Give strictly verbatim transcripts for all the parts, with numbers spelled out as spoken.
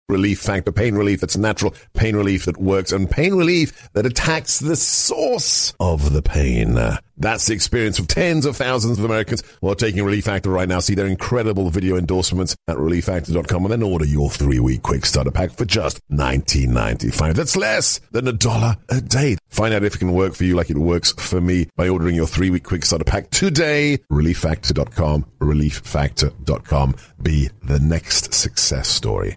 Relief Factor, pain relief that's natural, pain relief that works, and pain relief that attacks the source of the pain. That's the experience of tens of thousands of Americans who are taking Relief Factor right now. See their incredible video endorsements at relief factor dot com and then order your three-week quick starter pack for just nineteen ninety-five. That's less than a dollar a day. Find out if it can work for you like it works for me by ordering your three-week quick starter pack today. relief factor dot com, relief factor dot com. Be the next success story.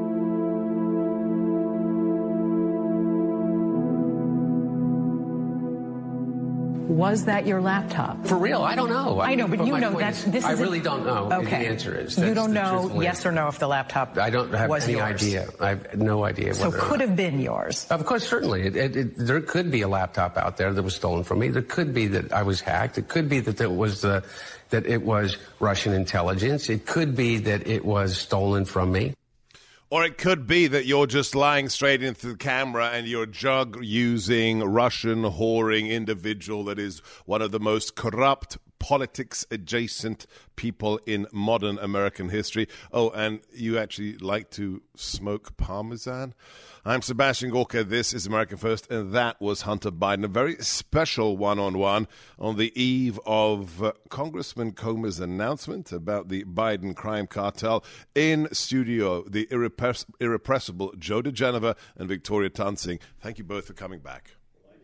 Was that your laptop? For real, I don't know. I know, but, but you know that's. This I is really don't know. Okay. The answer is. You don't know yes or no if the laptop. I don't have was any yours. idea. I have no idea. So whether could have been yours. Of course, certainly. It, it, it, there could be a laptop out there that was stolen from me. There could be that I was hacked. It could be that it was uh, that it was Russian intelligence. It could be that it was stolen from me. Or it could be that you're just lying straight into the camera and you're a drug-using, Russian whoring individual that is one of the most corrupt, politics-adjacent people in modern American history. Oh, and you actually like to smoke Parmesan? I'm Sebastian Gorka. This is American First, and that was Hunter Biden. A very special one-on-one on the eve of uh, Congressman Comer's announcement about the Biden crime cartel. In studio, the irrepress- irrepressible Joe DeGeneva and Victoria Tunsing. Thank you both for coming back.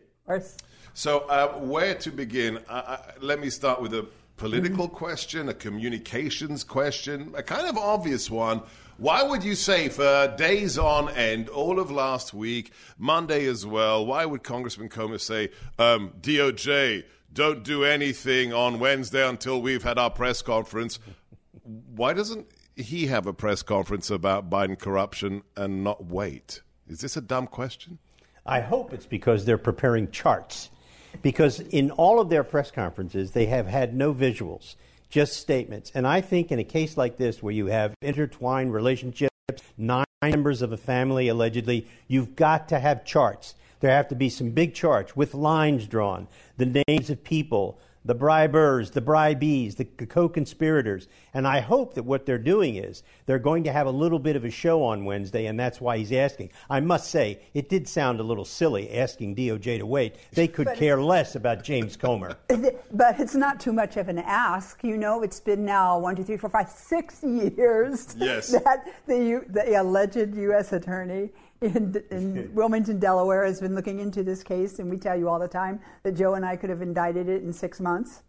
So uh, where to begin? Uh, uh, let me start with a political mm-hmm. question, a communications question, a kind of obvious one. Why would you say for days on end, all of last week, Monday as well, why would Congressman Comer say, um, D O J, don't do anything on Wednesday until we've had our press conference? Why doesn't he have a press conference about Biden corruption and not wait? Is this a dumb question? I hope it's because they're preparing charts. Because in all of their press conferences, they have had no visuals, just statements. And I think in a case like this, where you have intertwined relationships, nine members of a family, allegedly, you've got to have charts. There have to be some big charts with lines drawn, the names of people, the bribers, the bribees, the co-conspirators. And I hope that what they're doing is they're going to have a little bit of a show on Wednesday, and that's why he's asking. I must say, it did sound a little silly asking D O J to wait. They could but care less about James Comer. But it's not too much of an ask. You know, it's been now one, two, three, four, five, six years yes. that the, the alleged U S attorney in, in Wilmington, Delaware, has been looking into this case, and we tell you all the time that Joe and I could have indicted it in six months.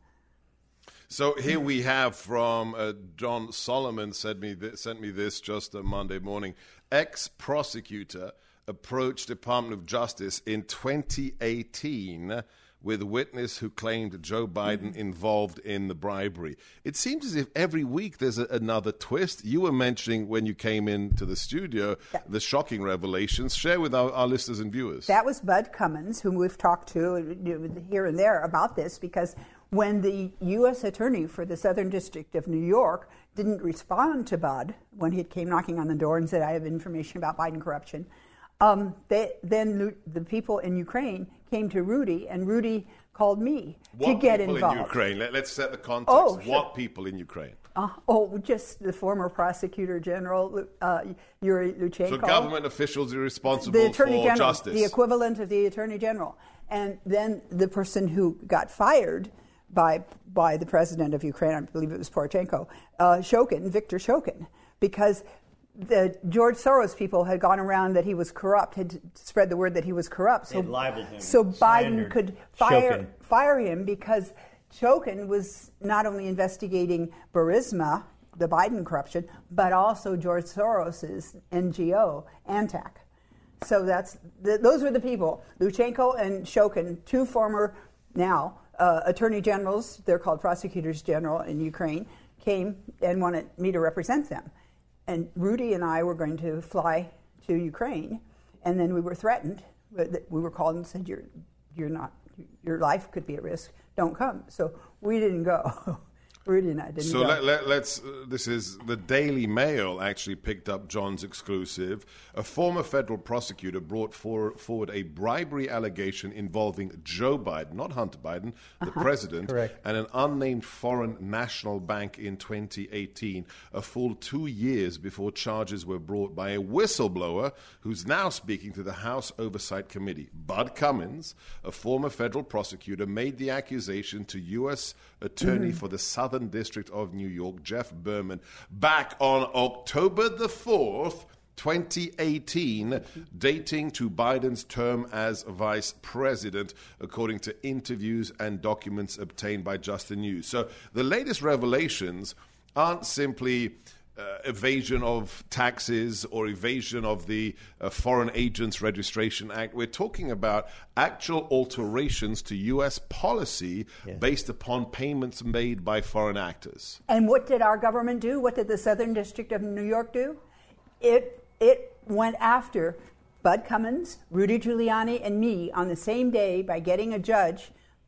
So here we have from uh, John Solomon sent me th- sent me this just a Monday morning. Ex-prosecutor approached Department of Justice in twenty eighteen with a witness who claimed Joe Biden mm-hmm. involved in the bribery. It seems as if every week there's a, another twist. You were mentioning when you came into the studio that, the shocking revelations. Share with our, our listeners and viewers. That was Bud Cummins, whom we've talked to here and there about this, because when the U S attorney for the Southern District of New York didn't respond to Bud when he came knocking on the door and said, I have information about Biden corruption, Um, they, then the people in Ukraine came to Rudy, and Rudy called me what to get people involved. In Ukraine? Let, let's set the context. Oh, sure. What people in Ukraine? Uh, oh, just the former prosecutor general, uh, Yuri Lutsenko. So government officials are responsible the attorney for general, justice. The equivalent of the attorney general. And then the person who got fired by by the president of Ukraine, I believe it was Poroshenko, uh, Shokin, Viktor Shokin, because the George Soros people had gone around that he was corrupt, had spread the word that he was corrupt. So, libeled him, so Biden could fire Shokin. fire him because Shokin was not only investigating Burisma, the Biden corruption, but also George Soros's N G O, Antac. So that's the, those were the people, Lutsenko and Shokin, two former now uh, attorney generals. They're called prosecutors general in Ukraine. Came and wanted me to represent them. And Rudy and I were going to fly to Ukraine, and then we were threatened. We were called and said, "You're, you're not. Your life could be at risk. Don't come." So we didn't go. Rudy and I didn't So go. let, let, let's. Uh, this is the Daily Mail actually picked up John's exclusive. A former federal prosecutor brought for, forward a bribery allegation involving Joe Biden, not Hunter Biden, the Uh-huh. president, Correct. and an unnamed foreign national bank in twenty eighteen, a full two years before charges were brought by a whistleblower who's now speaking to the House Oversight Committee. Bud Cummins, a former federal prosecutor, made the accusation to U S Attorney Mm-hmm. for the Southern District of New York, Jeff Berman, back on October the fourth, twenty eighteen, dating to Biden's term as vice president, according to interviews and documents obtained by Justin News. So the latest revelations aren't simply uh, evasion of taxes or evasion of the uh, Foreign Agents Registration Act. We're talking about actual alterations to U S policy Yeah. based upon payments made by foreign actors. And what did our government do? What did the Southern District of New York do? It it went after Bud Cummins, Rudy Giuliani, and me on the same day by getting a judge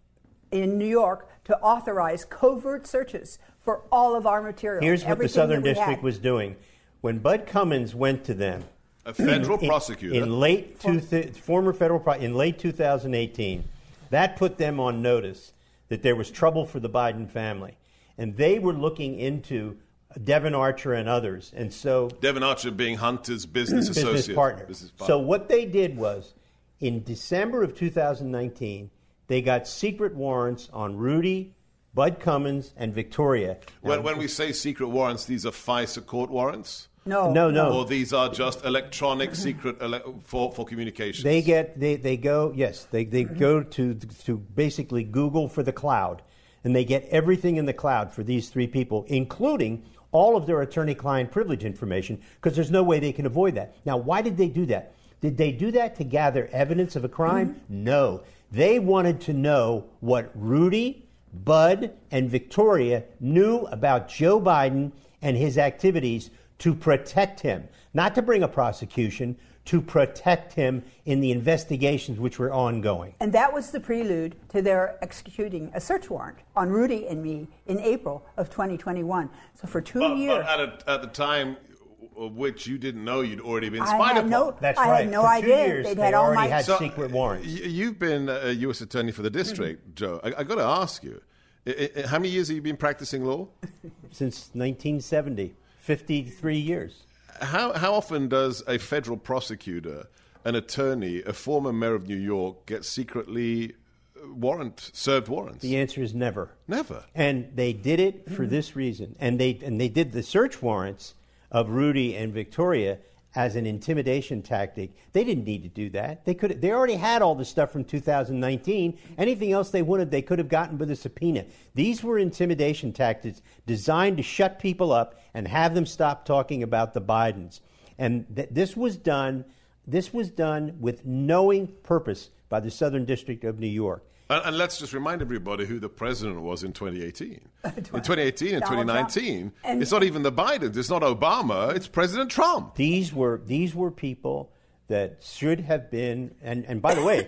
in New York to authorize covert searches for all of our material. Here's what the everything Southern that we District had. was doing. When Bud Cummins went to them, A federal in, prosecutor. in late two th- former federal pro- in late two thousand eighteen, that put them on notice that there was trouble for the Biden family, and they were looking into Devin Archer and others, and so Devin Archer being Hunter's business, business associate. partner. Business partner. So what they did was, in December of two thousand nineteen, they got secret warrants on Rudy, Bud Cummins, and Victoria. when, Now, when we say secret warrants, these are FISA court warrants? No, No, no. Or these are just electronic secret ele- for, for communications? They get they, they go yes they, they go to to basically Google for the cloud, and they get everything in the cloud for these three people, including all of their attorney-client privilege information, because there's no way they can avoid that. Now, why did they do that? Did they do that to gather evidence of a crime? Mm-hmm. No, they wanted to know what Rudy, Bud, and Victoria knew about Joe Biden and his activities to protect him, not to bring a prosecution, to protect him in the investigations which were ongoing. And that was the prelude to their executing a search warrant on Rudy and me in April of twenty twenty-one. So for two But, years, but at, a, at the time of which you didn't know you'd already been I spied had upon. no, That's I right. had no For two idea years, they'd they had all already my. had So, secret warrants. y- You've been a U S Attorney for the district, Joe. I, I got to ask you, I, I, how many years have you been practicing law? Since nineteen seventy, fifty-three years. How, how often does a federal prosecutor, an attorney, a former mayor of New York get secretly warrant served warrants? The answer is never. Never. And they did it for this reason. And they and they did the search warrants of Rudy and Victoria as an intimidation tactic. They didn't need to do that. They could they already had all the stuff from two thousand nineteen. Anything else they wanted, they could have gotten with a subpoena. These were intimidation tactics designed to shut people up and have them stop talking about the Bidens. And th- this was done this was done with knowing purpose by the Southern District of New York. And, and let's just remind everybody who the president was in twenty eighteen. In twenty eighteen and Donald twenty nineteen, Trump. And- it's not even the Bidens, it's not Obama, it's President Trump. These were these were people that should have been, and, and by the way,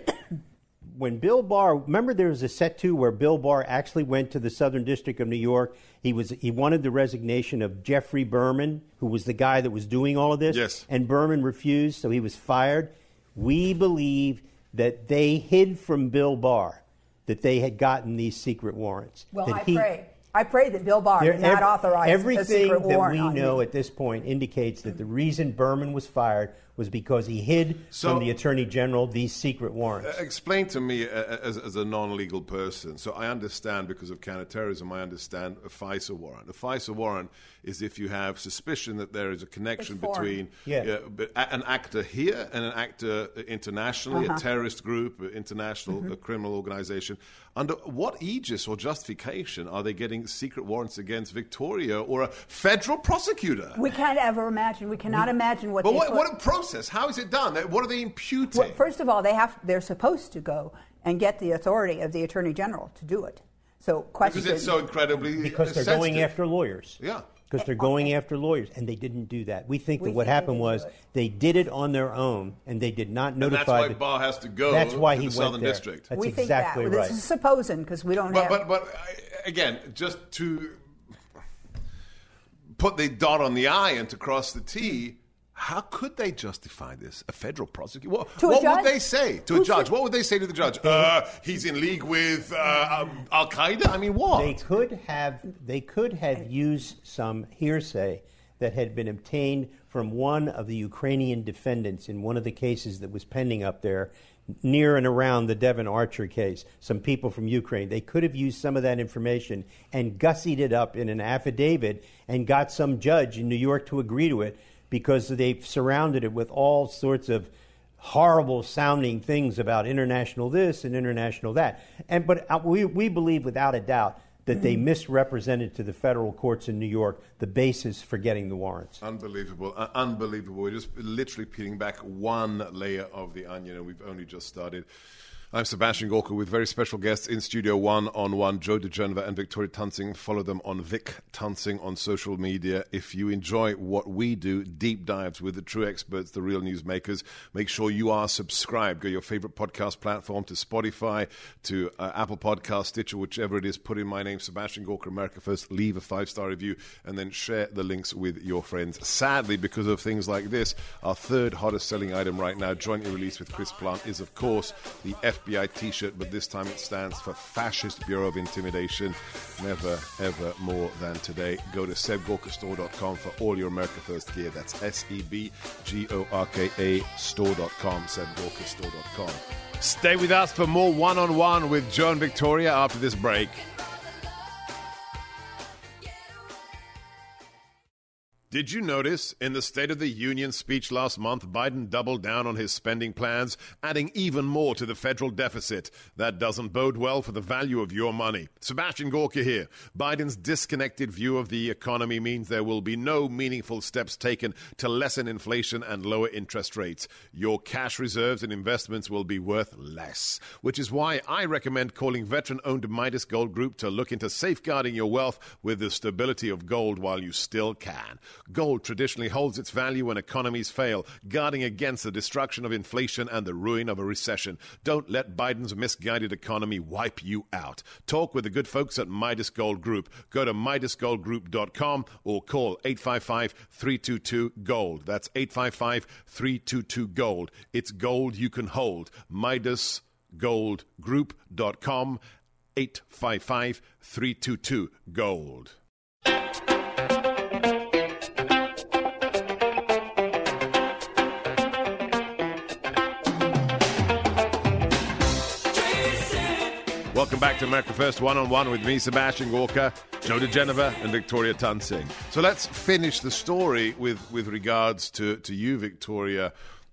when Bill Barr, remember there was a set two where Bill Barr actually went to the Southern District of New York. He was he wanted the resignation of Jeffrey Berman, who was the guy that was doing all of this. Yes. And Berman refused, so he was fired. We believe that they hid from Bill Barr that they had gotten these secret warrants. Well, that I he- pray. I pray that Bill Barr There- did not ev- authorize a everything secret that warrant we on know me. at this point indicates that the reason Berman was fired was because he hid So- from the Attorney General these secret warrants. Uh, Explain to me, uh, as, as a non-legal person, so I understand because of counterterrorism, I understand a FISA warrant. A FISA warrant is if you have suspicion that there is a connection It's foreign. between Yeah. uh, but a- an actor here and an actor internationally, Uh-huh. a terrorist group, an international Mm-hmm. a criminal organization. Under what aegis or justification are they getting secret warrants against Victoria or a federal prosecutor? We can't ever imagine. We cannot imagine what But they what, put- what a process. How is it done? What are they imputing? Well, first of all, they have they're supposed to go and get the authority of the Attorney General to do it. So question because it's so incredibly Because they're sensitive. going after lawyers. Yeah. Because they're going after lawyers, and they didn't do that. We think We that what think they happened didn't was do it. they did it on their own, and they did not And notify. that's why the- Barr has to go That's why to he the went Southern there. District. That's we exactly think that. right. This is supposing because we don't But, have. but, but uh, again, just to put the dot on the I and to cross the T. How could they justify this? A federal prosecutor? What, what would they say to a judge? What would they say to the judge? Uh, he's in league with uh, um, Al Qaeda. I mean, what? They could have. They could have used some hearsay that had been obtained from one of the Ukrainian defendants in one of the cases that was pending up there, near and around the Devon Archer case. Some people from Ukraine. They could have used some of that information and gussied it up in an affidavit and got some judge in New York to agree to it, because they've surrounded it with all sorts of horrible sounding things about international this and international that. And but we we believe without a doubt that they misrepresented to the federal courts in New York the basis for getting the warrants. Unbelievable, uh, unbelievable. We're just literally peeling back one layer of the onion, and we've only just started. I'm Sebastian Gorka with very special guests in Studio One on One, Joe DeGenova and Victoria Tunsing. Follow them on Vic Tunsing on social media. If you enjoy what we do, deep dives with the true experts, the real newsmakers, make sure you are subscribed. Go to your favorite podcast platform, to Spotify, to uh, Apple Podcast, Stitcher, whichever it is. Put in my name, Sebastian Gorka, America First. Leave a five-star review and then share the links with your friends. Sadly, because of things like this, our third hottest selling item right now, jointly released with Chris Plant, is, of course, the F B I t-shirt, but this time it stands for Fascist Bureau of Intimidation. Never, ever more than today. Go to seb gorka store dot com for all your America First gear. That's S E B G O R K A store dot com, seb gorka store dot com. Stay with us for more one-on-one with Joe and Victoria after this break. Did you notice in the State of the Union speech last month, Biden doubled down on his spending plans, adding even more to the federal deficit? That doesn't bode well for the value of your money. Sebastian Gorka here. Biden's disconnected view of the economy means there will be no meaningful steps taken to lessen inflation and lower interest rates. Your cash reserves and investments will be worth less, which is why I recommend calling veteran-owned Midas Gold Group to look into safeguarding your wealth with the stability of gold while you still can. Gold traditionally holds its value when economies fail, guarding against the destruction of inflation and the ruin of a recession. Don't let Biden's misguided economy wipe you out. Talk with the good folks at Midas Gold Group. Go to midas gold group dot com or call eight five five, three two two, GOLD. That's eight five five, three two two, GOLD. It's gold you can hold. midas gold group dot com, eight five five, three two two, GOLD. Welcome back to America First One-on-One with me, Sebastian Gorka, Joe DeGenova, and Victoria Tunsing. So let's finish the story with, with regards to, to you, Victoria.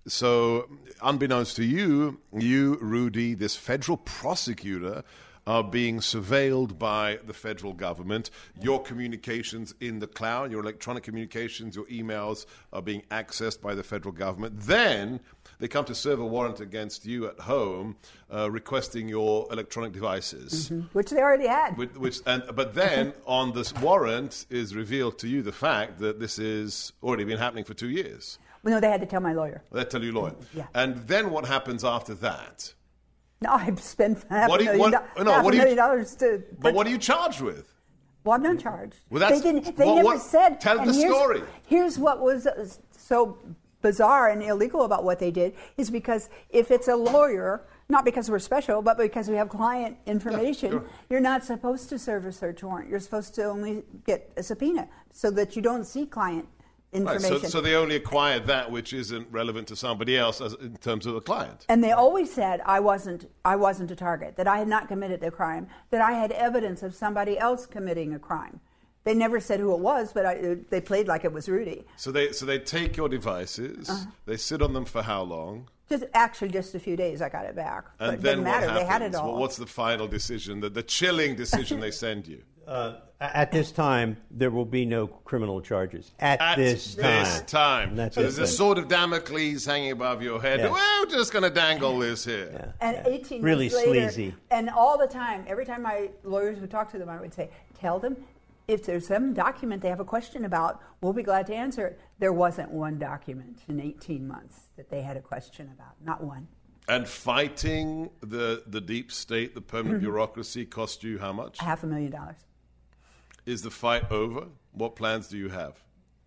So, unbeknownst to you, you, Rudy, this federal prosecutor, are being surveilled by the federal government. Your communications in the cloud, your electronic communications, your emails are being accessed by the federal government. Then they come to serve a warrant against you at home, uh, requesting your electronic devices. Mm-hmm. Which they already had. Which, which, and, but then on this warrant is revealed to you the fact that this has already been happening for two years. Well, no, they had to tell my lawyer. They tell you lawyer. Yeah. And then what happens after that? No, I've spent half What a do you- million, what- do- no, half what a do you- million dollars to... But what are you charged with? Well, I'm not charged. Well, that's- they didn't. They well, never what- said. tell and the here's, story. Here's what was uh, so bizarre and illegal about what they did is because if it's a lawyer, not because we're special, but because we have client information, Yeah, sure. you're not supposed to serve a search warrant. You're supposed to only get a subpoena so that you don't see client Right, information. so, so they only acquired that which isn't relevant to somebody else as, in terms of the client. And they always said I wasn't I wasn't a target, that I had not committed the crime, that I had evidence of somebody else committing a crime. They never said who it was, but I, they played like it was Rudy. So they so they take your devices, uh-huh. they sit on them for how long? Just actually just a few days I got it back. And but it then didn't what matter. happens? They had it all. Well, what's the final decision, the, the chilling decision they send you? Uh, at this time, there will be no criminal charges. At, At this time. This time. That's so there's it. a sword of Damocles hanging above your head. Yeah. Well, we're just going to dangle this here. Yeah, And yeah. eighteen really months later, sleazy. and all the time, every time my lawyers would talk to them, I would say, tell them if there's some document they have a question about, we'll be glad to answer it. There wasn't one document in eighteen months that they had a question about, not one. And fighting the, the deep state, the permanent bureaucracy, cost you how much? Half a million dollars. Is the fight over? What plans do you have?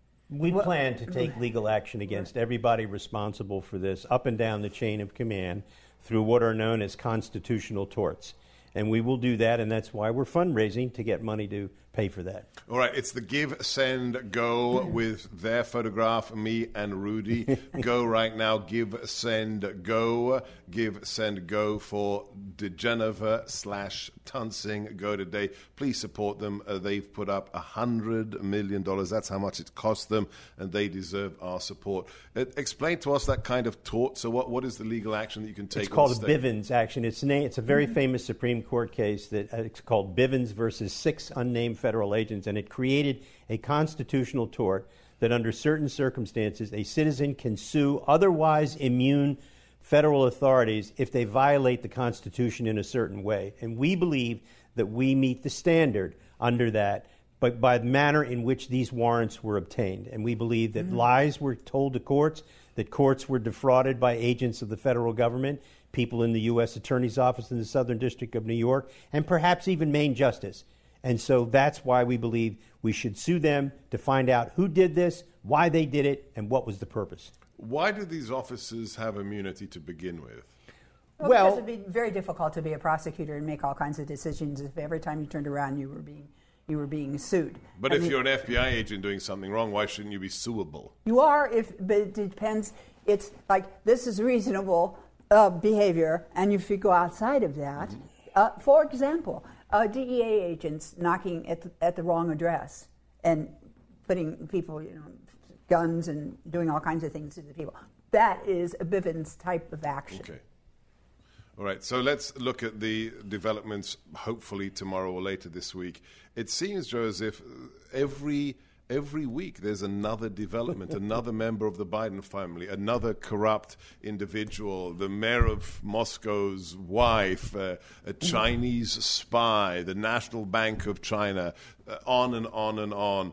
We plan to take legal action against everybody responsible for this up and down the chain of command through what are known as constitutional torts. And we will do that, and that's why we're fundraising to get money to pay for that. All right, it's the Give, Send, Go with their photograph, me and Rudy. Go right now, Give, Send, Go. Give, Send, Go for DeGeneva slash Tunsing. Go today. Please support them. Uh, they've put up one hundred million dollars. That's how much it cost them, and they deserve our support. Uh, explain to us that kind of tort. So what, what is the legal action that you can take? It's called a Bivens action. It's, na- it's a very famous Supreme Court case that uh, it's called Bivens versus six unnamed federal agents, and it created a constitutional tort that under certain circumstances a citizen can sue otherwise immune federal authorities if they violate the Constitution in a certain way. And we believe that we meet the standard under that, but by the manner in which these warrants were obtained. And we believe that mm-hmm. lies were told to courts, that courts were defrauded by agents of the federal government, people in the U S Attorney's Office in the Southern District of New York, and perhaps even Maine Justice. And so that's why we believe we should sue them to find out who did this, why they did it, and what was the purpose. Why do these officers have immunity to begin with? Well, Well, because it'd be very difficult to be a prosecutor and make all kinds of decisions if every time you turned around you were being you were being sued. But I if mean, you're an F B I agent doing something wrong, why shouldn't you be suable? you are, if but it depends. It's like this is reasonable uh, behavior, and if you go outside of that, mm-hmm. uh, for example, uh, D E A agents knocking at the, at the wrong address and putting people, you know, guns and doing all kinds of things to the people. That is a Bivens type of action. Okay. All right, so let's look at the developments, hopefully tomorrow or later this week. It seems, Joe, as if every every week there's another development, another member of the Biden family, another corrupt individual, the mayor of Moscow's wife, uh, a Chinese spy, the National Bank of China, uh, on and on and on.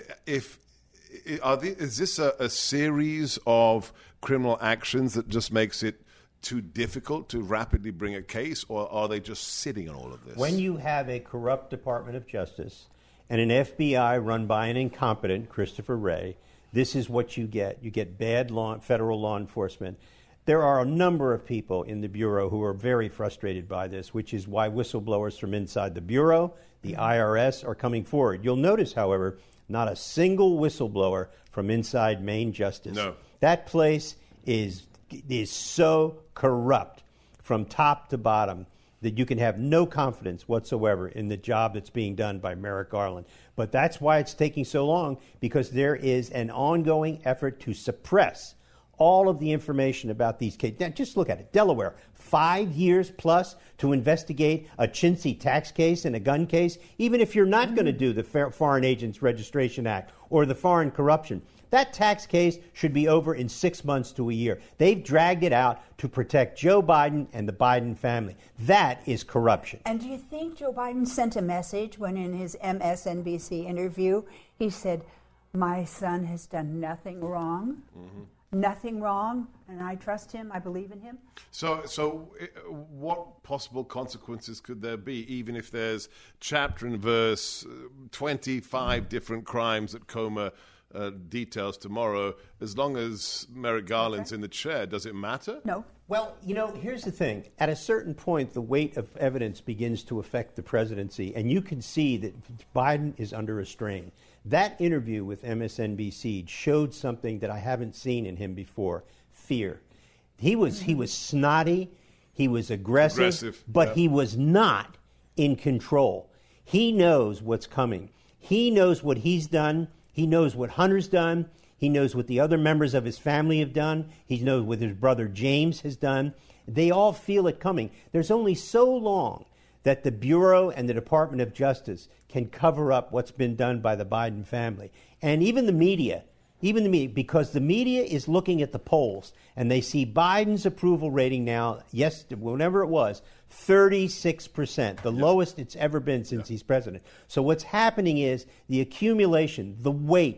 If are the, is this a, a series of criminal actions that just makes it too difficult to rapidly bring a case, or are they just sitting on all of this? When you have a corrupt Department of Justice and an F B I run by an incompetent Christopher Wray, this is what you get. You get bad law, federal law enforcement. There are a number of people in the Bureau who are very frustrated by this, which is why whistleblowers from inside the Bureau, the I R S, are coming forward. You'll notice, however, not a single whistleblower from inside Maine Justice. No. That place is is so corrupt from top to bottom that you can have no confidence whatsoever in the job that's being done by Merrick Garland. But that's why it's taking so long, because there is an ongoing effort to suppress all of the information about these cases. Now, just look at it. Delaware, five years plus to investigate a chintzy tax case and a gun case, even if you're not going to do the Foreign Agents Registration Act or the foreign corruption. That tax case should be over in six months to a year. They've dragged it out to protect Joe Biden and the Biden family. That is corruption. And do you think Joe Biden sent a message when in his M S N B C interview he said, my son has done nothing wrong? Mm-hmm. Nothing wrong, and I trust him, I believe in him. So, so uh, what possible consequences could there be, even if there's chapter and verse, uh, twenty-five different crimes that Comer uh, details tomorrow, as long as Merrick Garland's okay. in the chair, does it matter? No. Well, you know, here's the thing. At a certain point, the weight of evidence begins to affect the presidency, and you can see that Biden is under a strain. That interview with M S N B C showed something that I haven't seen in him before: fear. He was he was snotty, he was aggressive, aggressive but yep. he was not in control. He knows what's coming. He knows what he's done. He knows what Hunter's done. He knows what the other members of his family have done. He knows what his brother James has done. They all feel it coming. There's only so long that the Bureau and the Department of Justice can cover up what's been done by the Biden family. And even the media, even the media, because the media is looking at the polls, and they see Biden's approval rating now, yes, whenever it was, thirty-six percent, the yep. lowest it's ever been since yep. he's president. So what's happening is the accumulation, the weight,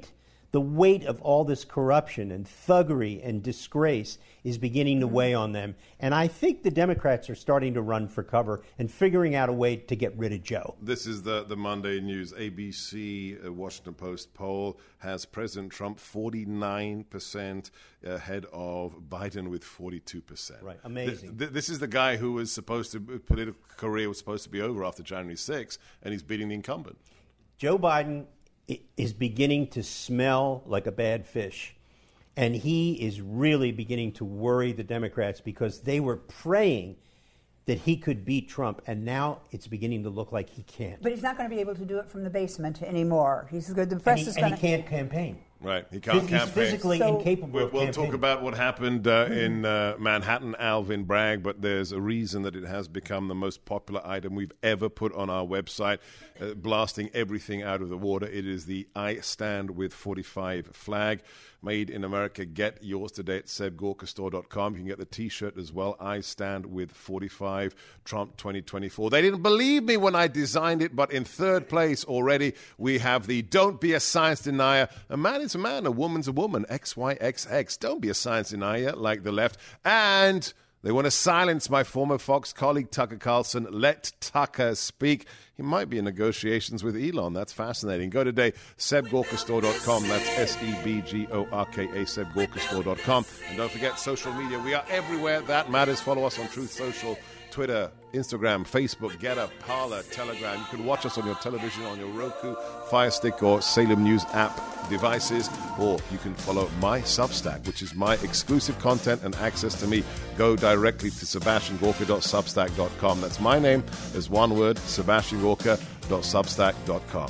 The weight of all this corruption and thuggery and disgrace is beginning to weigh on them. And I think the Democrats are starting to run for cover and figuring out a way to get rid of Joe. This is the, the Monday News. A B C, uh, Washington Post poll has President Trump forty-nine percent ahead of Biden with forty-two percent. Right, amazing. Th- th- this is the guy who was supposed to, political career was supposed to be over after January sixth, and he's beating the incumbent. Joe Biden is beginning to smell like a bad fish. And he is really beginning to worry the Democrats because they were praying that he could beat Trump, and now it's beginning to look like he can't. But he's not going to be able to do it from the basement anymore. He's good. The press and he, is and going he can't campaign. Right, he can't He's campaign. physically So- incapable We'll, of we'll campaigning. talk about what happened uh, in uh, Manhattan, Alvin Bragg, but there's a reason that it has become the most popular item we've ever put on our website, uh, blasting everything out of the water. It is the I Stand With forty-five flag, made in America. Get yours today at seb gorka store dot com. You can get the T-shirt as well, I Stand With forty-five, Trump twenty twenty-four. They didn't believe me when I designed it, but in third place already, we have the Don't Be a Science Denier. A man is a man, a woman's a woman, X Y X X. Don't be a science denier like the left. And they want to silence my former Fox colleague, Tucker Carlson. Let Tucker speak. He might be in negotiations with Elon. That's fascinating. Go today, seb gorka store dot com. That's S E B G O R K A, seb gorka store dot com. And don't forget social media. We are everywhere. That matters. Follow us on Truth Social, Twitter, Instagram, Facebook, Getter, Parler, Telegram. You can watch us on your television, on your Roku, Fire Stick, or Salem News app devices, or you can follow my Substack, which is my exclusive content and access to me. Go directly to sebastian gorka dot substack dot com. That's my name as one word, sebastian gorka dot substack dot com.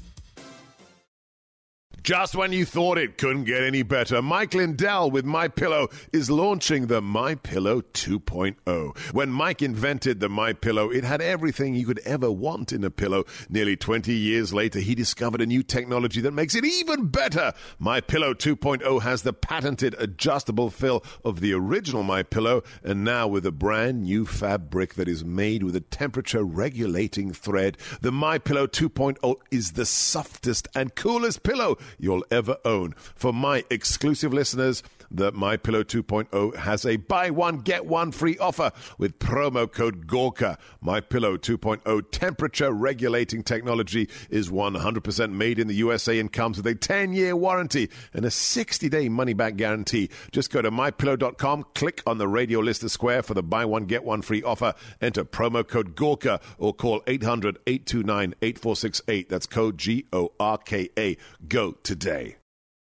Just when you thought it couldn't get any better, Mike Lindell with MyPillow is launching the MyPillow two point oh. When Mike invented the MyPillow, it had everything you could ever want in a pillow. Nearly twenty years later, he discovered a new technology that makes it even better. MyPillow two point oh has the patented adjustable fill of the original MyPillow, and now with a brand new fabric that is made with a temperature-regulating thread. The MyPillow two point oh is the softest and coolest pillow you'll ever own. For my exclusive listeners, the MyPillow two point oh has a buy one, get one free offer with promo code Gorka. MyPillow two point oh temperature regulating technology is one hundred percent made in the U S A and comes with a ten-year warranty and a sixty-day money-back guarantee. Just go to my pillow dot com, click on the radio listener square for the buy one, get one free offer, enter promo code Gorka, or call eight hundred, eight two nine, eight four six eight. That's code G O R K A. Go today.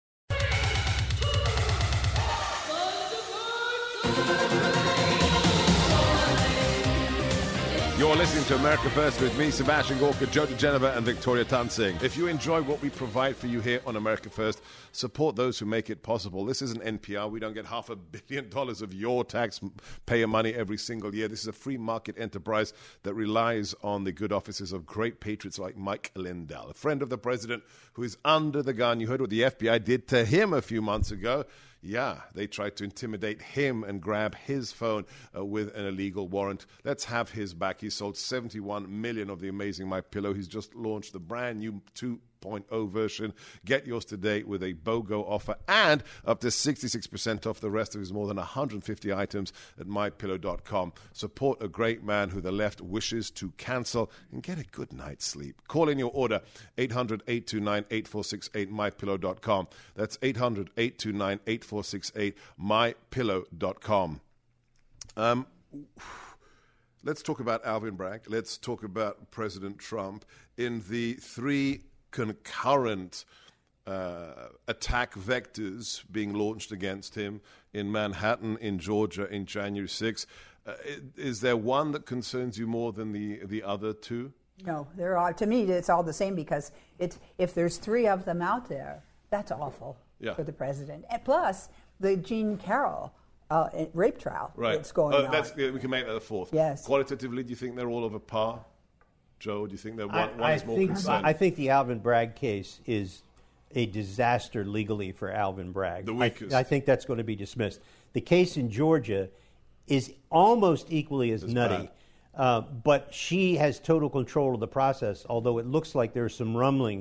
You're listening to America First with me, Sebastian Gorka, Joe DeGeneva, and Victoria Tansing. If you enjoy what we provide for you here on America First, support those who make it possible. This isn't N P R. We don't get half a billion dollars of your taxpayer money every single year. This is a free market enterprise that relies on the good offices of great patriots like Mike Lindell, a friend of the president who is under the gun. You heard what the F B I did to him a few months ago. Yeah, they tried to intimidate him and grab his phone uh, with an illegal warrant. Let's have his back. He sold seventy-one million of the amazing MyPillow. He's just launched the brand new two point oh version. Get yours today with a BOGO offer and up to sixty-six percent off the rest of his more than one hundred fifty items at my pillow dot com. Support a great man who the left wishes to cancel and get a good night's sleep. Call in your order, eight hundred, eight two nine, eight four six eight, my pillow dot com. That's eight hundred, eight two nine, eight four six eight, my pillow dot com. Um... Let's talk about Alvin Bragg. Let's talk about President Trump. In the three concurrent uh, attack vectors being launched against him in Manhattan, in Georgia, in January sixth, uh, is there one that concerns you more than the, the other two? No, they're all, to me, it's all the same because it's, if there's three of them out there, that's awful yeah. for the president. And plus, the Jean Carroll Uh, rape trial right. that's going uh, on. That's, we can make that a fourth. Yes. Qualitatively, do you think they're all over par? Joe, do you think that one, I, one is I more think, concerned? I think the Alvin Bragg case is a disaster legally for Alvin Bragg. The weakest. I, I think that's going to be dismissed. The case in Georgia is almost equally as It's nutty, uh, but she has total control of the process, although it looks like there are some rumblings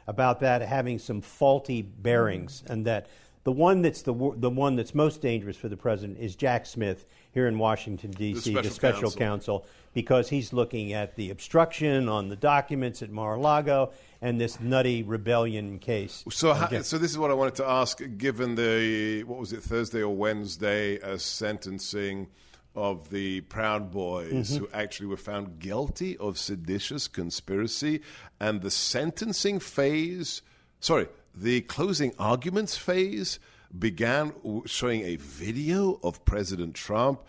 about that having some faulty bearings, and that the one that's the the one that's most dangerous for the president is Jack Smith here in Washington, D C, the special, the special counsel. counsel, because he's looking at the obstruction on the documents at Mar-a-Lago and this nutty rebellion case. So, how, so this is what I wanted to ask. Given the what was it Thursday or Wednesday uh, sentencing of the Proud Boys, mm-hmm. who actually were found guilty of seditious conspiracy, and the sentencing phase, sorry, the closing arguments phase began showing a video of President Trump.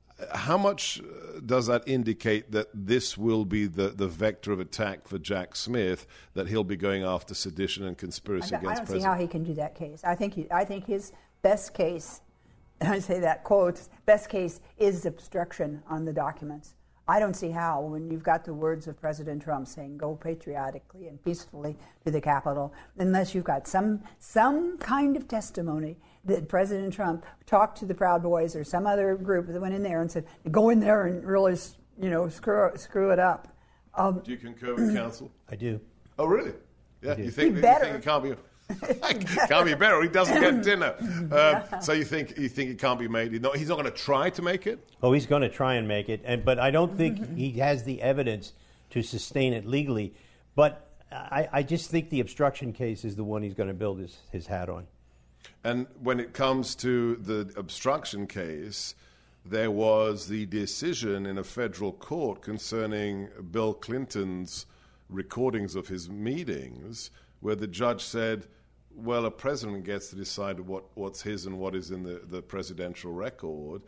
How much does that indicate that this will be the, the vector of attack for Jack Smith, that he'll be going after sedition and conspiracy I against I don't President? see how he can do that case. I think he, I think his best case, I say that quotes, best case is obstruction on the documents. I don't see how, when you've got the words of President Trump saying, go patriotically and peacefully to the Capitol, unless you've got some some kind of testimony that President Trump talked to the Proud Boys or some other group that went in there and said, go in there and really, you know, screw, screw it up. Um, Do you concur with counsel? I do. Oh, really? Yeah, you think, He you better. think it can't be... can't be better. He doesn't get dinner. Um, so you think you think it can't be made? He's not, he's not going to try to make it. Oh, he's going to try and make it, and but I don't think he has the evidence to sustain it legally. But I, I just think the obstruction case is the one he's going to build his, his hat on. And when it comes to the obstruction case, there was the decision in a federal court concerning Bill Clinton's recordings of his meetings, where the judge said, well, a president gets to decide what, what's his and what is in the, the presidential record.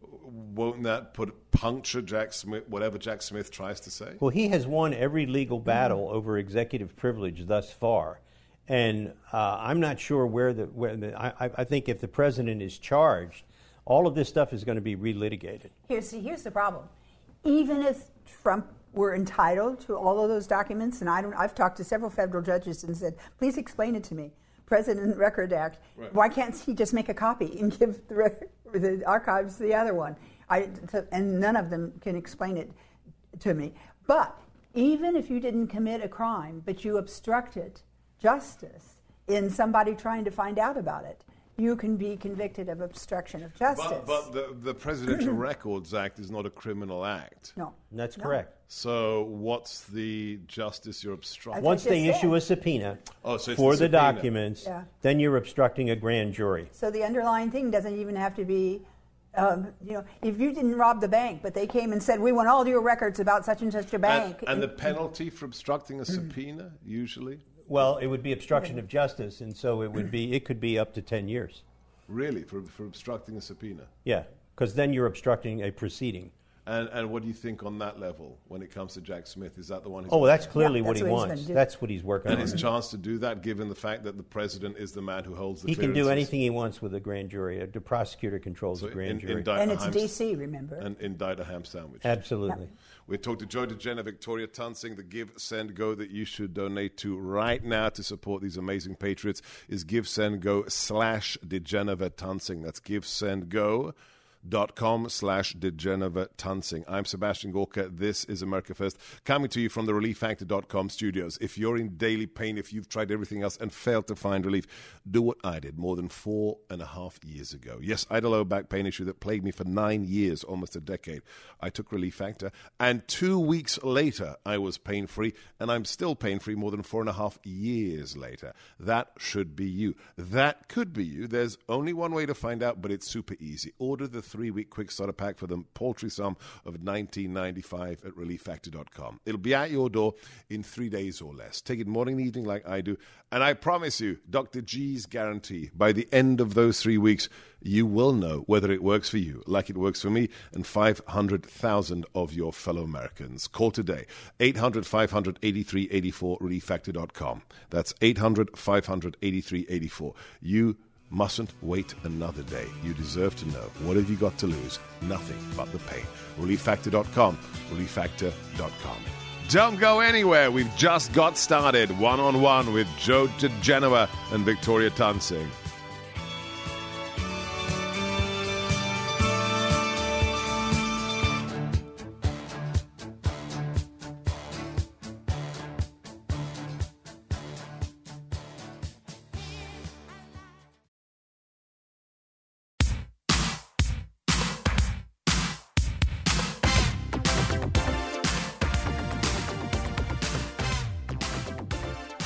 Won't that put puncture Jack Smith, whatever Jack Smith tries to say? Well, he has won every legal battle over executive privilege thus far. And uh, I'm not sure where the, where the I, I think if the president is charged, all of this stuff is going to be relitigated. Here's, here's the problem. Even if Trump were entitled to all of those documents, and I don't, I've talked to several federal judges and said, please explain it to me. President Record Act, right. Why can't he just make a copy and give the, rec- the archives the other one? I, to, and none of them can explain it to me. But even if you didn't commit a crime, but you obstructed justice in somebody trying to find out about it, you can be convicted of obstruction of justice. But, but the, the Presidential Records Act is not a criminal act. No. That's no. correct. So what's the justice you're obstructing? Once they said. issue a subpoena oh, so for the, the subpoena. documents, yeah. then you're obstructing a grand jury. So the underlying thing doesn't even have to be, um, you know, if you didn't rob the bank, but they came and said, we want all your records about such and such a bank. And, and the penalty for obstructing a subpoena, usually? Well, it would be obstruction of justice, and so it would be. It could be up to ten years. Really, for for obstructing a subpoena? Yeah, because then you're obstructing a proceeding. And and what do you think on that level when it comes to Jack Smith? Is that the one? Who's oh, that's clearly yeah, what that's he what wants. That's what he's working and on. his chance to do that, given the fact that the president is the man who holds the he clearances. can do anything he wants with a grand jury. The prosecutor controls so the grand in, jury. Indict and it's ham, D C, remember? And indict a ham sandwich. Absolutely. Yeah. We talked to Joe DeGena, Victoria Tunsing. The Give, Send, Go that you should donate to right now to support these amazing patriots is Give, Send, Go slash DeGenevieve Tunsing. That's Give, Send, Go. Dot com slash DeGenevieve Tunsing. I'm Sebastian Gorka. This is America First, coming to you from the relief factor dot com studios. If you're in daily pain, if you've tried everything else and failed to find relief, do what I did more than four and a half years ago. Yes, I had a low back pain issue that plagued me for nine years, almost a decade. I took Relief Factor, and two weeks later, I was pain-free, and I'm still pain-free more than four and a half years later. That should be you. That could be you. There's only one way to find out, but it's super easy. Order the three-week quick starter pack for the paltry sum of nineteen ninety-five at relief factor dot com. It'll be at your door in three days or less. Take it morning and evening like I do. And I promise you, Doctor G's guarantee, by the end of those three weeks, you will know whether it works for you, like it works for me and five hundred thousand of your fellow Americans. Call today, eight hundred, five hundred, eighty-three eighty-four, relief factor dot com. That's eight hundred, five hundred, eighty-three eighty-four. You mustn't wait another day. You deserve to know. What have you got to lose? Nothing but the pain. relief factor dot com. relief factor dot com. Don't go anywhere. We've just got started. One-on-one with Joe DeGena and Victoria Tunsing.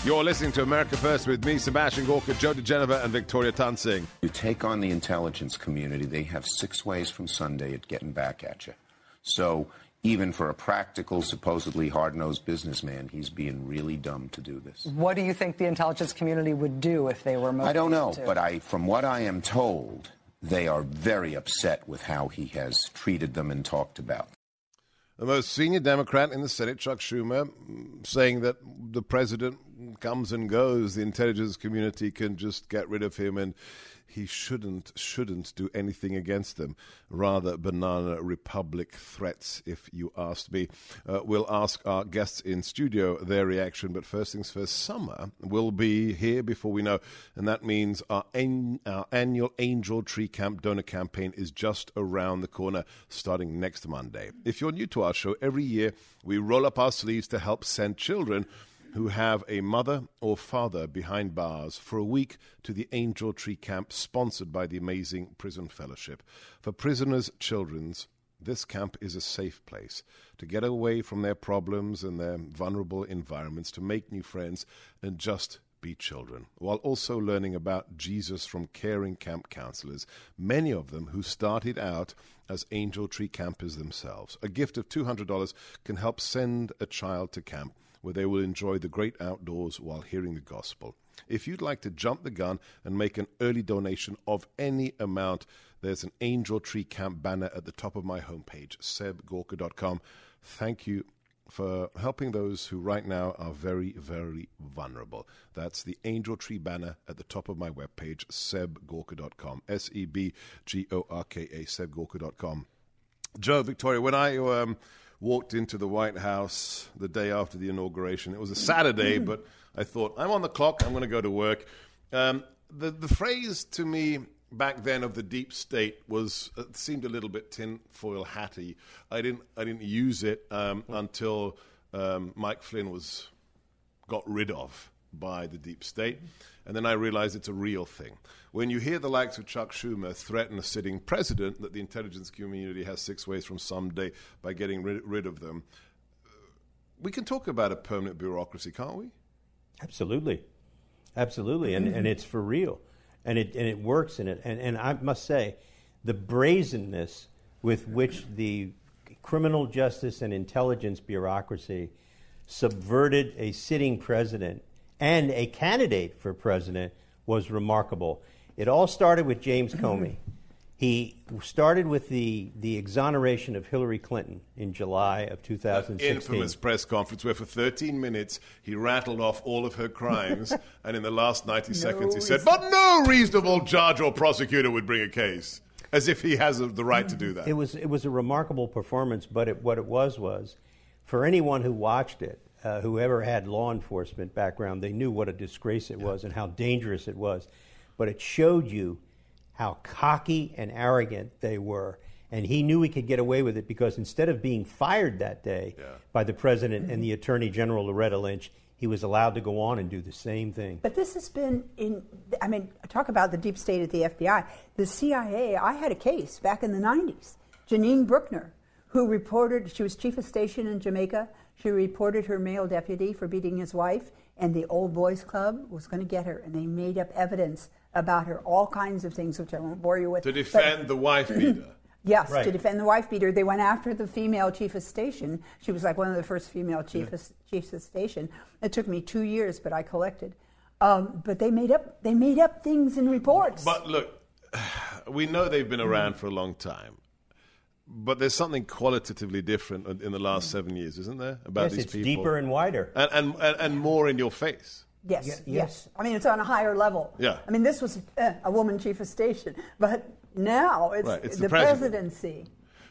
You're listening to America First with me, Sebastian Gorka, Joe DeGeneva, and Victoria Tunsing. You take on the intelligence community, they have six ways from Sunday at getting back at you. So even for a practical, supposedly hard-nosed businessman, he's being really dumb to do this. What do you think the intelligence community would do if they were motivated I don't know, to? but I, from what I am told, they are very upset with how he has treated them and talked about them. The most senior Democrat in the Senate, Chuck Schumer, saying that the president comes and goes, the intelligence community can just get rid of him and he shouldn't shouldn't do anything against them. Rather banana republic threats, if you asked me. Uh, we'll ask our guests in studio their reaction, but first things first, summer will be here before we know, and that means our, an, our annual Angel Tree Camp donor campaign is just around the corner, starting next Monday. If you're new to our show, every year we roll up our sleeves to help send children who have a mother or father behind bars for a week to the Angel Tree Camp, sponsored by the amazing Prison Fellowship. For prisoners' children's, this camp is a safe place to get away from their problems and their vulnerable environments, to make new friends and just be children, while also learning about Jesus from caring camp counselors, many of them who started out as Angel Tree campers themselves. A gift of two hundred dollars can help send a child to camp where they will enjoy the great outdoors while hearing the gospel. If you'd like to jump the gun and make an early donation of any amount, there's an Angel Tree Camp banner at the top of my homepage, seb gorka dot com. Thank you for helping those who right now are very, very vulnerable. That's the Angel Tree banner at the top of my webpage, seb gorka dot com, S E B G O R K A, seb gorka dot com. Joe, Victoria, when I um, walked into the White House the day after the inauguration, it was a Saturday, but I thought, I'm on the clock, I'm going to go to work. Um, the, the phrase to me back then of the deep state was uh, seemed a little bit tinfoil hatty. I didn't I didn't use it um, until um, Mike Flynn was got rid of by the deep state, and then I realized it's a real thing. When you hear the likes of Chuck Schumer threaten a sitting president that the intelligence community has six ways from someday by getting rid, rid of them, we can talk about a permanent bureaucracy, can't we? Absolutely, absolutely, and and it's for real. And it and it works in it. And, and I must say, the brazenness with which the criminal justice and intelligence bureaucracy subverted a sitting president and a candidate for president was remarkable. It all started with James Comey. He started with the, the exoneration of Hillary Clinton in July of two thousand sixteen. That infamous press conference where for thirteen minutes he rattled off all of her crimes, and in the last ninety no seconds he said, but no reasonable judge or prosecutor would bring a case, as if he has a, the right to do that. It was, it was a remarkable performance, but it, what it was was, for anyone who watched it, uh, who ever had law enforcement background, they knew what a disgrace it yeah. was and how dangerous it was. But it showed you how cocky and arrogant they were. And he knew he could get away with it because instead of being fired that day yeah. by the president and the Attorney General Loretta Lynch, he was allowed to go on and do the same thing. But this has been in, I mean, talk about the deep state at the F B I. The C I A, I had a case back in the nineties. Janine Bruckner, who reported, she was chief of station in Jamaica. She reported her male deputy for beating his wife, and the Old Boys Club was going to get her. And they made up evidence about her, all kinds of things, which I won't bore you with. To defend but, the wife beater. Yes, right. to defend the wife beater. They went after the female chief of station. She was like one of the first female chief yeah. of, chiefs of station. It took me two years, but I collected. Um, but they made up they made up things in reports. But look, we know they've been around mm. for a long time. But there's something qualitatively different in the last seven years, isn't there, about yes, these it's people? Deeper and wider. And, and, and, and more in your face. Yes, yes, yes. I mean, it's on a higher level. Yeah. I mean, this was uh, a woman chief of station, but now it's, right, it's the, the president. presidency.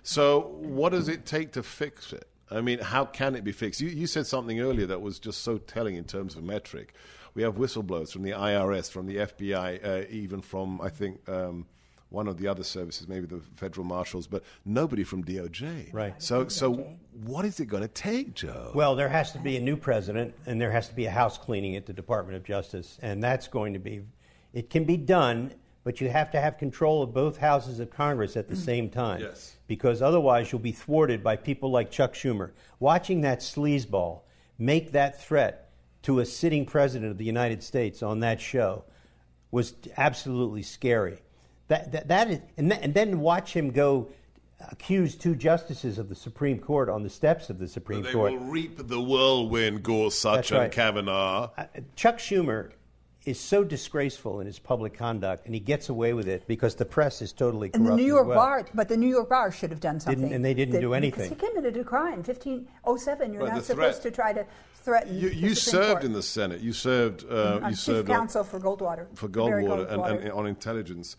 So what does it take to fix it? I mean, how can it be fixed? You, you said something earlier that was just so telling in terms of metric. We have whistleblowers from the I R S, from the F B I, uh, even from, I think, um, one of the other services, maybe the federal marshals, but nobody from D O J. Right. So, so what is it going to take, Joe? Well, there has to be a new president, and there has to be a house cleaning at the Department of Justice, and that's going to be, it can be done, but you have to have control of both houses of Congress at the same time. Yes. Because otherwise you'll be thwarted by people like Chuck Schumer. Watching that sleazeball make that threat to a sitting president of the United States on that show was absolutely scary. That that, that is, and, th- and then watch him go accuse two justices of the Supreme Court on the steps of the Supreme they Court. They will reap the whirlwind, Gorsuch and right. Kavanaugh. Uh, Chuck Schumer is so disgraceful in his public conduct, and he gets away with it because the press is totally corrupt. And the New York as well. bar, but the New York bar should have done something. Didn't, and they didn't that, do anything. Because he committed a crime. fifteen oh seven. You're Well, not the supposed threat- to try to threaten. You, you the Supreme served Court. in the Senate. You served. Uh, I'm you chief served counsel for Goldwater. for Barry Goldwater and, Goldwater. and on intelligence.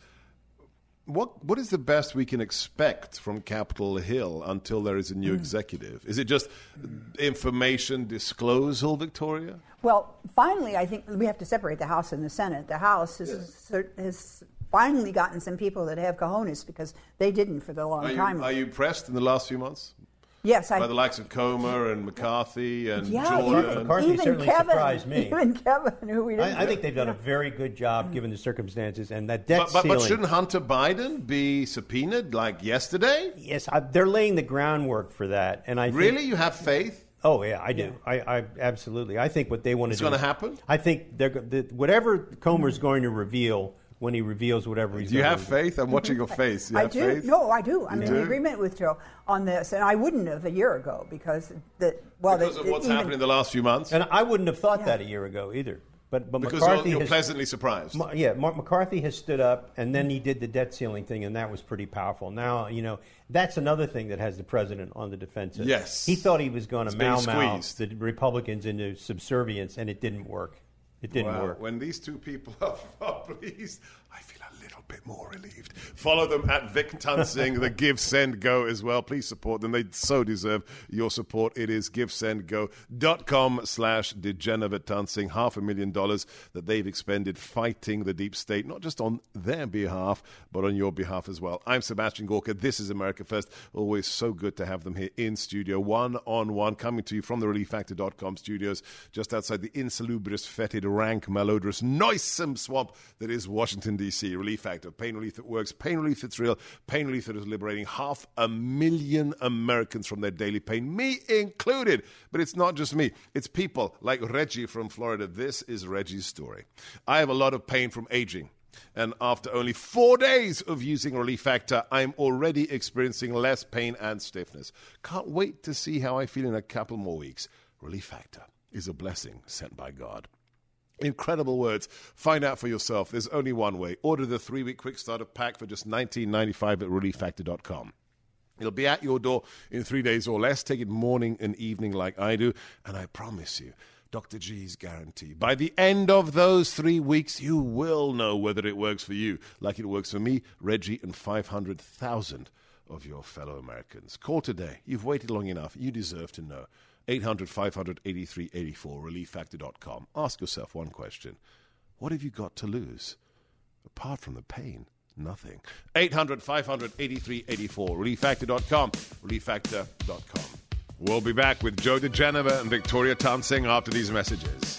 What what is the best we can expect from Capitol Hill until there is a new mm. executive? Is it just information disclosal, Victoria? Well, finally, I think we have to separate the House and the Senate. The House has, yes. has finally gotten some people that have cojones because they didn't for the long are you, time. Are you impressed in the last few months? Yes, I. By the likes of Comer and McCarthy and yeah, Jordan. Even, McCarthy even certainly Kevin, surprised me. Even Kevin, who we didn't. I, I think they've done yeah. a very good job given the circumstances and that debt but, but, ceiling. but shouldn't Hunter Biden be subpoenaed like yesterday? Yes, I, they're laying the groundwork for that, and I really think, you have faith. Oh yeah, I do. Yeah. I, I absolutely. I think what they want to it's do. It's going to happen. I think they're the, whatever Comer's going to reveal when he reveals whatever he's. Do you going have to faith? I'm watching your face. You I have do. faith? No, I do. I'm you in do? agreement with Joe on this, and I wouldn't have a year ago because the well because they, of what's even, happened in the last few months. And I wouldn't have thought Yeah. that a year ago either. But but because McCarthy you're, you're has, pleasantly surprised. Ma- yeah, Mark McCarthy has stood up, and then he did the debt ceiling thing, and that was pretty powerful. Now, you know, that's another thing that has the president on the defensive. Yes. He thought he was going to being mow-mow squeezed. the Republicans into subservience, and it didn't work. It didn't Wow. work. When these two people are, are pleased, I feel a little bit more relieved. Follow them at Vic Tunsing, the Give, Send, Go as well. Please support them. They so deserve your support. It is givesendgo.com slash degenerate Tunsing. Half a million dollars that they've expended fighting the deep state, not just on their behalf, but on your behalf as well. I'm Sebastian Gorka. This is America First. Always so good to have them here in studio, one-on-one, coming to you from the relief factor dot com studios, just outside the insalubrious, fetid, rank, malodorous, noisome swamp that is Washington, D C. Relief Factor, pain relief that works, pain relief that's real, pain relief that is liberating half a million Americans from their daily pain, me included. But it's not just me. It's people like Reggie from Florida. This is Reggie's story. I have a lot of pain from aging. And after only four days of using Relief Factor, I'm already experiencing less pain and stiffness. Can't wait to see how I feel in a couple more weeks. Relief Factor is a blessing sent by God. Incredible words. Find out for yourself. There's only one way. Order the three-week quick starter pack for just nineteen ninety-five at relief factor dot com. It'll be at your door in three days or less. Take it morning and evening like I do. And I promise you, Doctor G's guarantee, by the end of those three weeks, you will know whether it works for you, like it works for me, Reggie, and five hundred thousand of your fellow Americans. Call today. You've waited long enough. You deserve to know. eight hundred, five hundred, eighty-three eighty-four, relief factor dot com. Ask yourself one question. What have you got to lose? Apart from the pain, nothing. eight hundred, five hundred, eighty-three eighty-four, relief factor dot com, relief factor dot com. We'll be back with Joe DeGenova and Victoria Tunsing after these messages.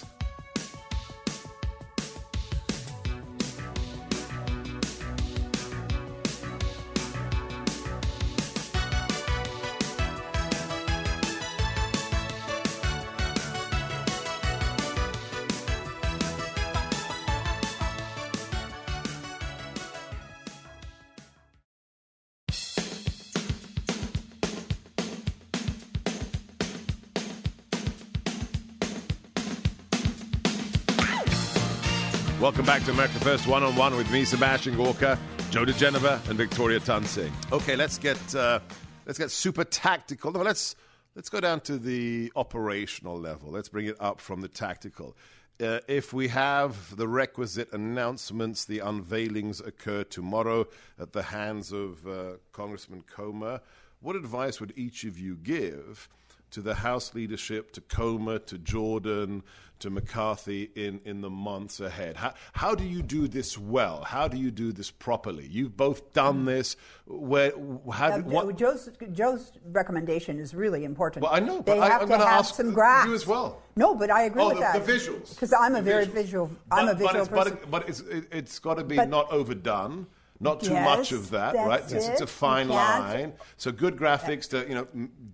Welcome back to America First One-on-One with me, Sebastian Gorka, Joe DeGenova, and Victoria Tunsing. Okay, let's get uh, let's get super tactical. No, let's let's go down to the operational level. Let's bring it up from the tactical. Uh, if we have the requisite announcements, the unveilings occur tomorrow at the hands of uh, Congressman Comer, what advice would each of you give to the House leadership, to Comer, to Jordan, to McCarthy in, in the months ahead? How, how do you do this well? How do you do this properly? You've both done this. Where, how, Uh, what, Joe's, Joe's recommendation is really important. Well, I know, They but I- have I'm to gonna have ask some graphs. you as well. No, but I agree Oh, with the- that. the visuals. Because I'm a The very visuals. visual. I'm but, a visual but it's, person. But, but it's, it, it's got to be But- not overdone. Not too Yes, much of that, right? that's It's, it's a it. fine You can't- line. So good graphics to, you know, m-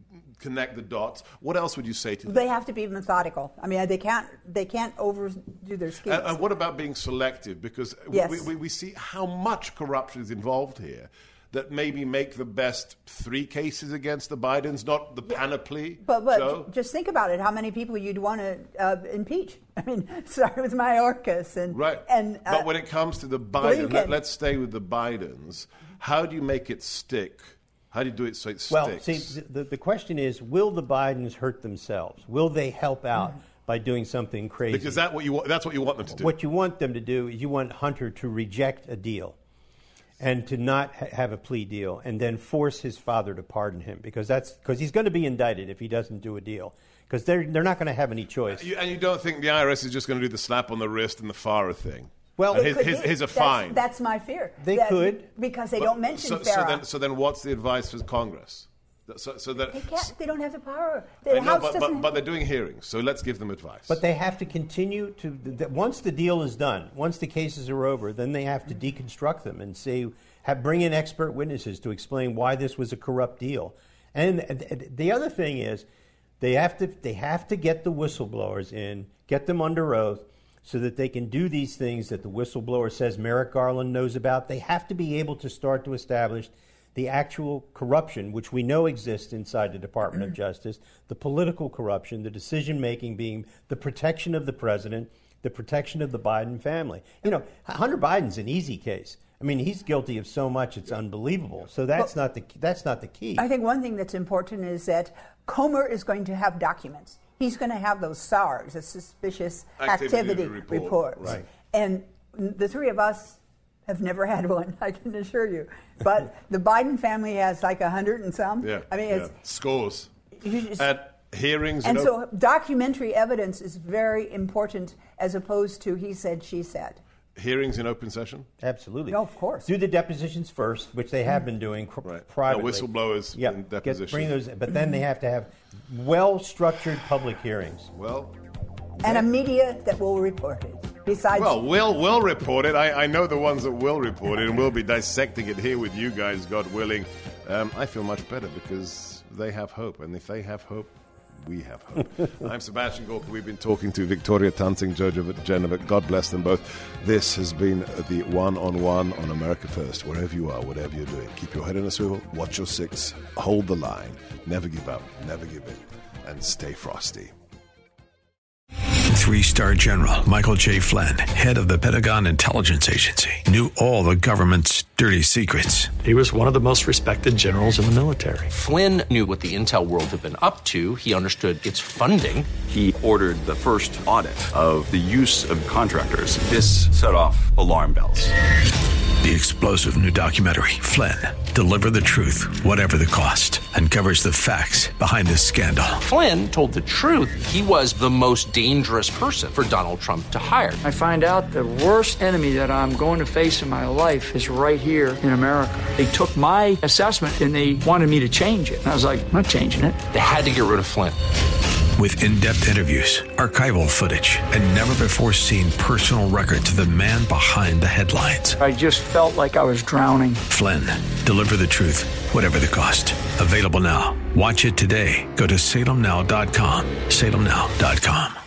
connect the dots. What else would you say to them? They have to be methodical. I mean, they can't they can't overdo their skills. And, and what about being selective? Because yes. we, we, we see how much corruption is involved here. That maybe make the best three cases against the Bidens, not the yeah. panoply. But, but Joe? just think about it: how many people you'd want to uh, impeach? I mean, start with Mayorkas and right. And uh, but when it comes to the Bidens, let, let's stay with the Bidens. How do you make it stick? How do you do it so it well, sticks? Well, see, the, the question is: will the Bidens hurt themselves? Will they help out mm. by doing something crazy? Because that what you that's what you want them to do. What you want them to do is you want Hunter to reject a deal. And to not ha- have a plea deal, and then force his father to pardon him, because that's because he's going to be indicted if he doesn't do a deal, because they're they're not going to have any choice. You, and you don't think the I R S is just going to do the slap on the wrist and the Farah thing? Well, his, his, his a fine. That's, that's my fear. They that, could, because they but, don't mention so, Farah. So then, so then, what's the advice for Congress? So, so that they can't. They don't have the power. The I know, House but, doesn't but, but they're doing hearings, so let's give them advice. But they have to continue to. The, once the deal is done, once the cases are over, then they have to deconstruct them and see. Have, bring in expert witnesses to explain why this was a corrupt deal. And, and the other thing is, they have to they have to get the whistleblowers in, get them under oath, so that they can do these things that the whistleblower says Merrick Garland knows about. They have to be able to start to establish the actual corruption, which we know exists inside the Department of Justice, the political corruption, the decision-making being the protection of the president, the protection of the Biden family. You know, Hunter Biden's an easy case. I mean, he's guilty of so much it's unbelievable. So that's well, not the that's not the key. I think one thing that's important is that Comer is going to have documents. He's going to have those S A Rs, the suspicious activity, activity report. reports. Right. And the three of us have never had one, I can assure you. But the Biden family has like a hundred and some. Yeah. I mean, yeah. it's scores. Just, At hearings, and you so know, documentary evidence is very important as opposed to he said, she said. Hearings in open session? Absolutely. No, of course. Do the depositions first, which they have been doing cr- right. privately. No, whistleblowers yep. in depositions. Get, bring those, but then they have to have well-structured public hearings. Well, and a media that will report it. Besides, well, we'll, we'll report it. I, I know the ones that will report it, and we'll be dissecting it here with you guys, God willing. Um, I feel much better because they have hope, and if they have hope, we have hope. I'm Sebastian Gorka. We've been talking to Victoria Toensing, Jojo Genovic. God bless them both. This has been the one-on-one on America First. Wherever you are, whatever you're doing, keep your head in a swivel, watch your six, hold the line, never give up, never give in, and stay frosty. Three-star General Michael J. Flynn, head of the Pentagon Intelligence Agency, knew all the government's dirty secrets. He was one of the most respected generals in the military. Flynn knew what the intel world had been up to. He understood its funding. He ordered the first audit of the use of contractors. This set off alarm bells. The explosive new documentary, Flynn, Deliver the Truth, Whatever the Cost, uncovers the facts behind this scandal. Flynn told the truth. He was the most dangerous person for Donald Trump to hire. I find out the worst enemy that I'm going to face in my life is right here in America. They took my assessment and they wanted me to change it. And I was like, I'm not changing it. They had to get rid of Flynn. With in-depth interviews, archival footage, and never-before-seen personal records of the man behind the headlines. I just felt like I was drowning. Flynn, Deliver the Truth, Whatever the Cost. Available now. Watch it today. Go to salem now dot com. salem now dot com.